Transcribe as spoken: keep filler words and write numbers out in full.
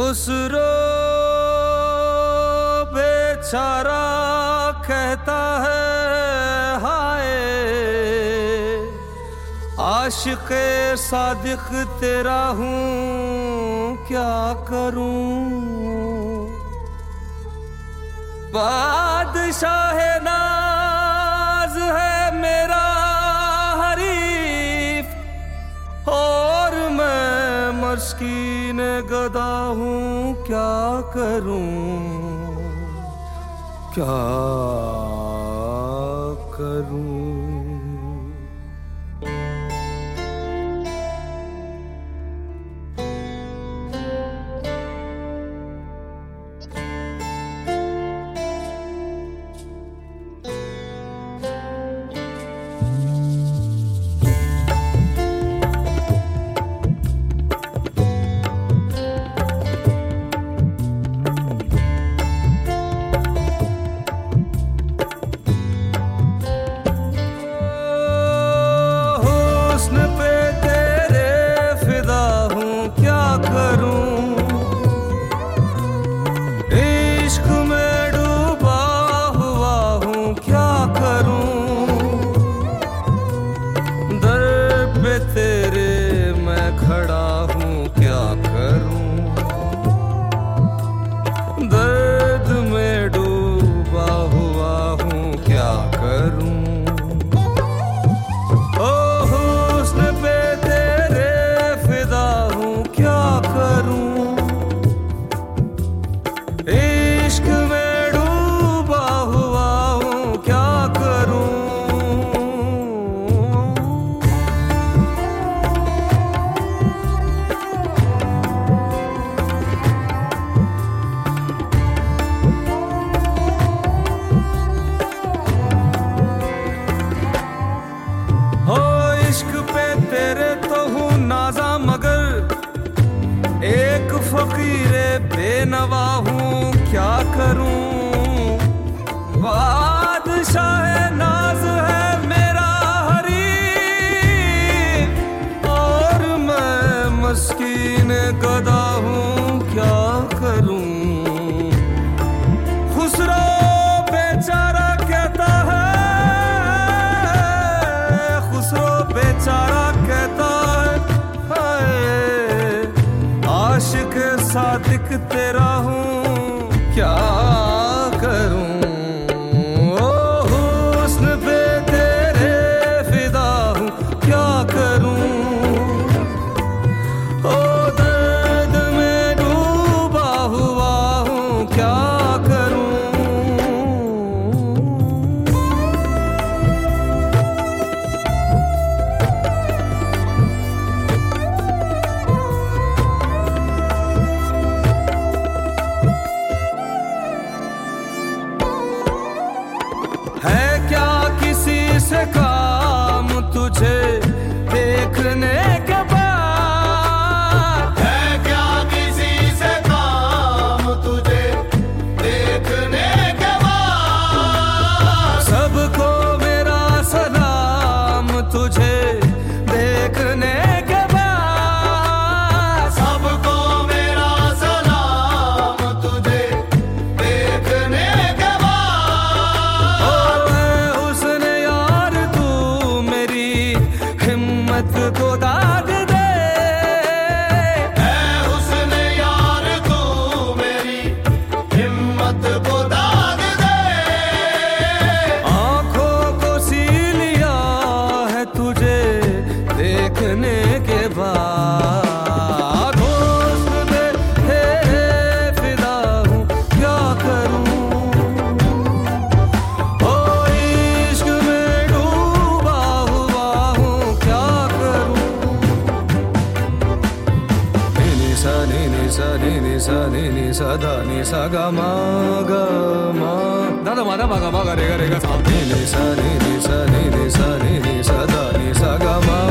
खुसरो बेचारा कहता है हाय, आशिक़े सादिक तेरा हूँ क्या करूँ। बादशाह नाज है मेरा हरीफ, और मैं मस्कीन गदा हूँ क्या करूँ, क्या करूँ। फकीरे बेनवा हूँ क्या करूँ। बादशाह नाज है मेरा हरीफ, और मैं मस्कीन गदा हूँ क्या करूँ। खुसरो बेचारा कहता है, खुसरो बेचारा कहता है आशिक़े सादिक तेरा हूँ क्या करूँ। ओ हुस्न पे तेरे फिदा हूँ क्या करूँ। ओ दर्द में डूबा हुआ हूँ क्या करूँ। है क्या किसी से काम तुझे देखने के बाद, है क्या किसी से काम तुझे देखने के बाद। सबको मेरा सलाम तुझे देखने के बाद, सबको मेरा सलाम तुझे देखने के बाद। हिम्मत को दाद दे, है हुस्न यार तू मेरी हिम्मत को दाद दे। आँखों को सी लिया है तुझे देखने के बाद। दोस्त दे तेरे फिदा हूँ क्या करूँ। ओ इश्क में डूबा हुआ हूँ क्या करूँ। नि सा नि नि सा नि नि सा नि नि सा धा नि सा गा मा गा मा धा धा मा धा मा गा मा गा रे गा रे गा सा नि नि सा नि नि सा नि नि सा नि नि सा धा नि सा गा मा